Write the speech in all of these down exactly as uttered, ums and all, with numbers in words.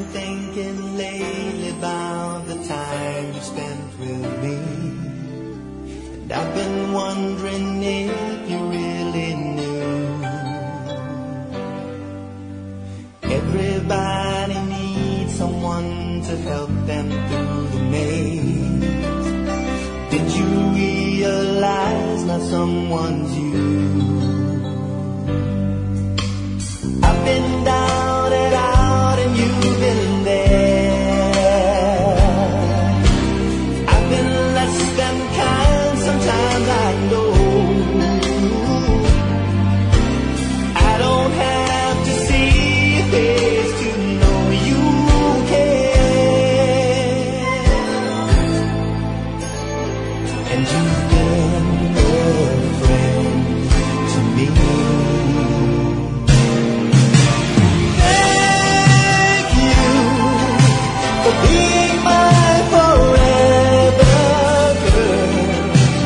thinking lately about the time you spent with me, and I've been wondering if you really knew. Everybody needs someone to help them through the maze. Did you realize not someone's you? I've been down and out and you've been there. I've been less than kind, sometimes I know. I don't have to see your face to know you care. And you've been a friend to me. Being my forever girl,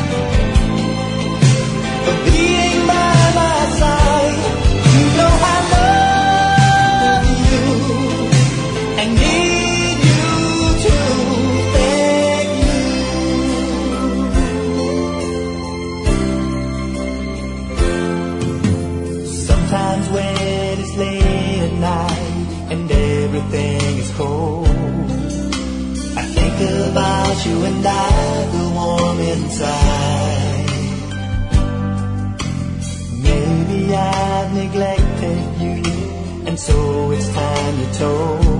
for being by my side. You know I love you and need you to thank you. Sometimes when it's late at night and everything is cold, think about you and I feel warm inside. Maybe I've neglected you, and so it's time you told.